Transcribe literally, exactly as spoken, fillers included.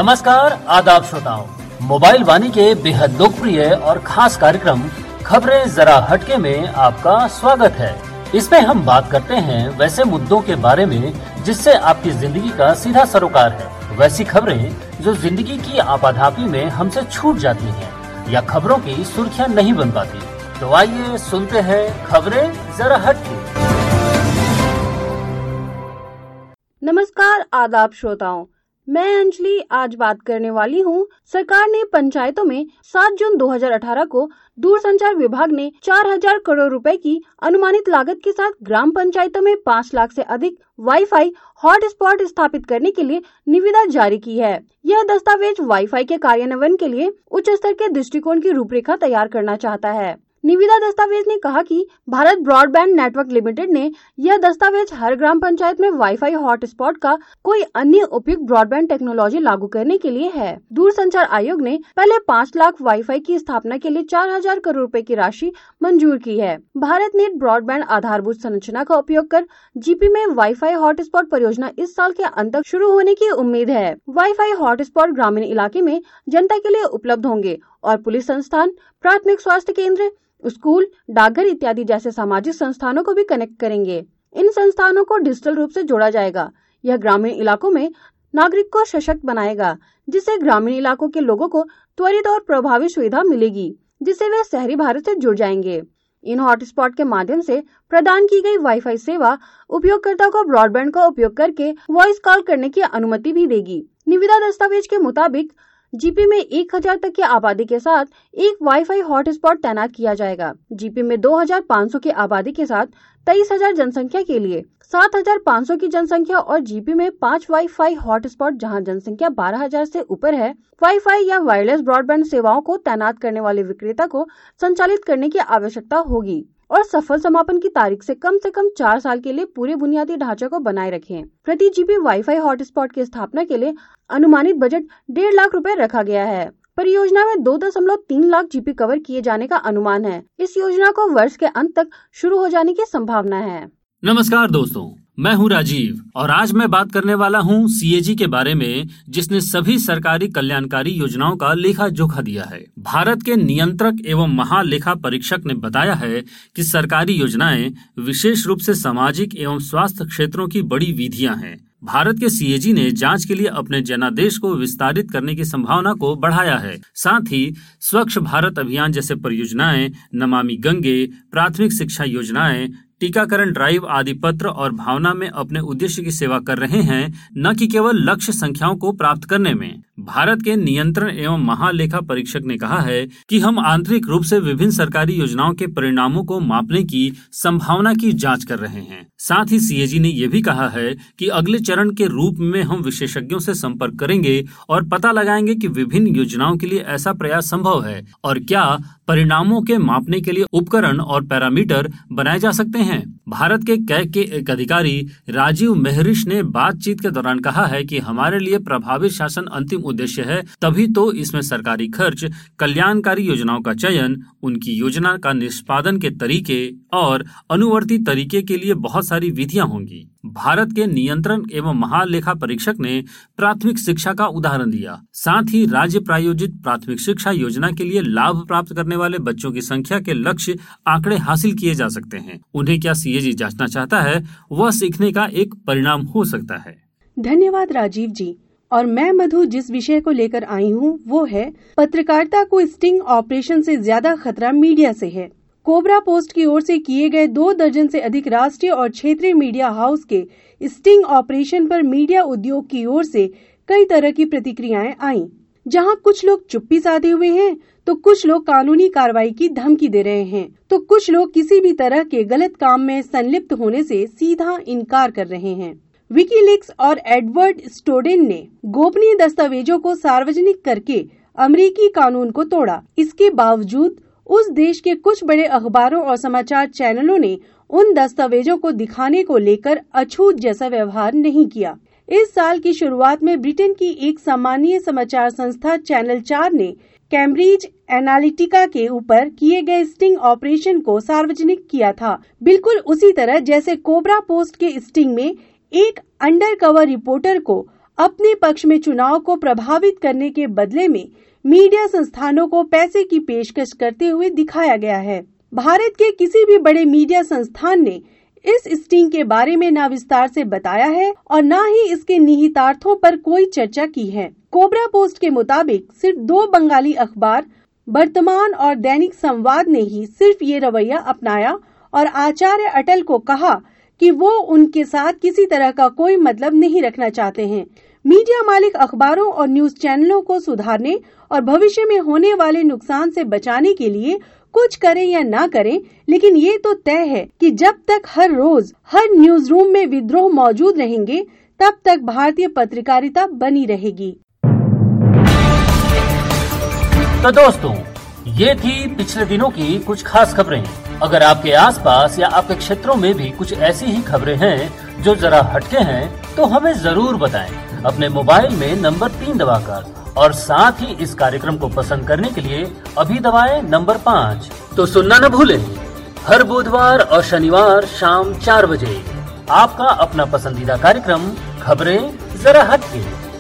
नमस्कार, आदाब श्रोताओं। मोबाइल वाणी के बेहद लोकप्रिय और खास कार्यक्रम खबरें जरा हटके में आपका स्वागत है। इसमें हम बात करते हैं वैसे मुद्दों के बारे में जिससे आपकी जिंदगी का सीधा सरोकार है। वैसी खबरें जो जिंदगी की आपाधापी में हमसे छूट जाती हैं या खबरों की सुर्खियां नहीं बन पाती। तो आइए सुनते हैं खबरें जरा हटके। नमस्कार, आदाब श्रोताओं। मैं अंजलि आज बात करने वाली हूँ। सरकार ने पंचायतों में सात जून दो हज़ार अठारह को दूरसंचार विभाग ने चार हज़ार करोड़ रुपए की अनुमानित लागत के साथ ग्राम पंचायतों में पाँच लाख से अधिक वाईफाई हॉटस्पॉट स्थापित करने के लिए निविदा जारी की है। यह दस्तावेज वाईफाई के कार्यान्वयन के लिए उच्च स्तर के दृष्टिकोण की रूपरेखा तैयार करना चाहता है। निविदा दस्तावेज ने कहा कि भारत ब्रॉडबैंड नेटवर्क लिमिटेड ने यह दस्तावेज हर ग्राम पंचायत में वाईफाई हॉटस्पॉट का कोई अन्य उपयुक्त ब्रॉडबैंड टेक्नोलॉजी लागू करने के लिए है। दूरसंचार आयोग ने पहले पाँच लाख वाईफाई की स्थापना के लिए चार हजार करोड़ रुपए की राशि मंजूर की है। भारत नेट ब्रॉडबैंड आधारभूत संरचना का उपयोग कर जीपी में वाईफाई हॉटस्पॉट परियोजना इस साल के अंत तक शुरू होने की उम्मीद है। वाईफाई हॉटस्पॉट ग्रामीण इलाके में जनता के लिए उपलब्ध होंगे और पुलिस संस्थान, प्राथमिक स्वास्थ्य केंद्र, स्कूल, डाकघर इत्यादि जैसे सामाजिक संस्थानों को भी कनेक्ट करेंगे। इन संस्थानों को डिजिटल रूप से जोड़ा जाएगा। यह ग्रामीण इलाकों में नागरिक को सशक्त बनाएगा, जिससे ग्रामीण इलाकों के लोगों को त्वरित और प्रभावी सुविधा मिलेगी, जिससे वे शहरी भारत से जुड़ जाएंगे। इन हॉटस्पॉट के माध्यम से प्रदान की गई वाईफाई सेवा उपयोगकर्ता को ब्रॉडबैंड का उपयोग करके वॉइस कॉल करने की अनुमति भी देगी। निविदा दस्तावेज के मुताबिक जीपी में एक हज़ार तक की आबादी के साथ एक वाईफाई हॉटस्पॉट तैनात किया जाएगा। जीपी में दो हज़ार पाँच सौ की आबादी के साथ तेईस हज़ार जनसंख्या के लिए सात हज़ार पाँच सौ की जनसंख्या और जीपी में पाँच वाईफाई हॉटस्पॉट जहां जनसंख्या बारह हज़ार से ऊपर है, वाईफाई या वायरलेस ब्रॉडबैंड सेवाओं को तैनात करने वाले विक्रेता को संचालित करने की आवश्यकता होगी और सफल समापन की तारीख से कम से कम चार साल के लिए पूरे बुनियादी ढांचे को बनाए रखें। प्रति जीबी वाईफाई हॉटस्पॉट की स्थापना के लिए अनुमानित बजट डेढ़ लाख रुपए रखा गया है। परियोजना में दो दशमलव तीन लाख जीबी कवर किए जाने का अनुमान है। इस योजना को वर्ष के अंत तक शुरू हो जाने की संभावना है। नमस्कार दोस्तों, मैं हूं राजीव और आज मैं बात करने वाला हूं सीएजी के बारे में, जिसने सभी सरकारी कल्याणकारी योजनाओं का लेखा जोखा दिया है। भारत के नियंत्रक एवं महालेखा परीक्षक ने बताया है कि सरकारी योजनाएं विशेष रूप से सामाजिक एवं स्वास्थ्य क्षेत्रों की बड़ी विधियां हैं। भारत के सीएजी ने जांच के लिए अपने जनादेश को विस्तारित करने की संभावना को बढ़ाया है। साथ ही स्वच्छ भारत अभियान जैसे परियोजनाएं, नमामि गंगे, प्राथमिक शिक्षा योजनाएं, टीकाकरण ड्राइव आदि पत्र और भावना में अपने उद्देश्य की सेवा कर रहे हैं, न कि केवल लक्ष्य संख्याओं को प्राप्त करने में। भारत के नियंत्रण एवं महालेखा परीक्षक ने कहा है कि हम आंतरिक रूप से विभिन्न सरकारी योजनाओं के परिणामों को मापने की संभावना की जांच कर रहे हैं। साथ ही सीएजी ने यह भी कहा है कि अगले चरण के रूप में हम विशेषज्ञों से संपर्क करेंगे और पता लगाएंगे कि विभिन्न योजनाओं के लिए ऐसा प्रयास संभव है और क्या परिणामों के मापने के लिए उपकरण और पैरामीटर बनाए जा सकते हैं। भारत के कैग के एक अधिकारी राजीव मेहरिश ने बातचीत के दौरान कहा है कि हमारे लिए प्रभावी शासन अंतिम उद्देश्य है, तभी तो इसमें सरकारी खर्च, कल्याणकारी योजनाओं का चयन, उनकी योजना का निष्पादन के तरीके और अनुवर्ती तरीके के लिए बहुत सारी विधियां होंगी। भारत के नियंत्रण एवं महालेखा परीक्षक ने प्राथमिक शिक्षा का उदाहरण दिया। साथ ही राज्य प्रायोजित प्राथमिक शिक्षा योजना के लिए लाभ प्राप्त करने वाले बच्चों की संख्या के लक्ष्य आंकड़े हासिल किए जा सकते हैं। उन्हें क्या सीएजी जांचना चाहता है, वह सीखने का एक परिणाम हो सकता है। धन्यवाद राजीव जी। और मैं मधु जिस विषय को लेकर आई हूँ वो है पत्रकारिता को स्टिंग ऑपरेशन से ज्यादा खतरा मीडिया से है। कोबरा पोस्ट की ओर से किए गए दो दर्जन से अधिक राष्ट्रीय और क्षेत्रीय मीडिया हाउस के स्टिंग ऑपरेशन पर मीडिया उद्योग की ओर से कई तरह की प्रतिक्रियाएं आईं। जहां कुछ लोग चुप्पी साधे हुए हैं, तो कुछ लोग कानूनी कार्रवाई की धमकी दे रहे हैं, तो कुछ लोग किसी भी तरह के गलत काम में संलिप्त होने से सीधा इनकार कर रहे हैं। विकीलीक्स और एडवर्ड स्नोडेन ने गोपनीय दस्तावेजों को सार्वजनिक करके अमेरिकी कानून को तोड़ा। इसके बावजूद उस देश के कुछ बड़े अखबारों और समाचार चैनलों ने उन दस्तावेजों को दिखाने को लेकर अछूत जैसा व्यवहार नहीं किया। इस साल की शुरुआत में ब्रिटेन की एक सामान्य समाचार संस्था चैनल चार ने कैम्ब्रिज एनालिटिका के ऊपर किए गए स्टिंग ऑपरेशन को सार्वजनिक किया था, बिल्कुल उसी तरह जैसे कोबरा पोस्ट के स्टिंग में एक अंडरकवर रिपोर्टर को अपने पक्ष में चुनाव को प्रभावित करने के बदले में मीडिया संस्थानों को पैसे की पेशकश करते हुए दिखाया गया है। भारत के किसी भी बड़े मीडिया संस्थान ने इस स्टिंग के बारे में न विस्तार से बताया है और न ही इसके निहितार्थों पर कोई चर्चा की है। कोबरा पोस्ट के मुताबिक सिर्फ दो बंगाली अखबार वर्तमान और दैनिक संवाद ने ही सिर्फ ये रवैया अपनाया और आचार्य अटल को कहा कि वो उनके साथ किसी तरह का कोई मतलब नहीं रखना चाहते हैं। मीडिया मालिक अखबारों और न्यूज चैनलों को सुधारने और भविष्य में होने वाले नुकसान से बचाने के लिए कुछ करें या ना करें, लेकिन ये तो तय है कि जब तक हर रोज हर न्यूज रूम में विद्रोह मौजूद रहेंगे तब तक भारतीय पत्रकारिता बनी रहेगी। तो दोस्तों, ये थी पिछले दिनों की कुछ खास खबरें। अगर आपके आसपास या आपके क्षेत्रों में भी कुछ ऐसी ही खबरें हैं जो जरा हटके हैं तो हमें जरूर बताएं। अपने मोबाइल में नंबर तीन दबाकर और साथ ही इस कार्यक्रम को पसंद करने के लिए अभी दबाएं नंबर पाँच। तो सुनना न भूलें, हर बुधवार और शनिवार शाम चार बजे आपका अपना पसंदीदा कार्यक्रम खबरें जरा हटके।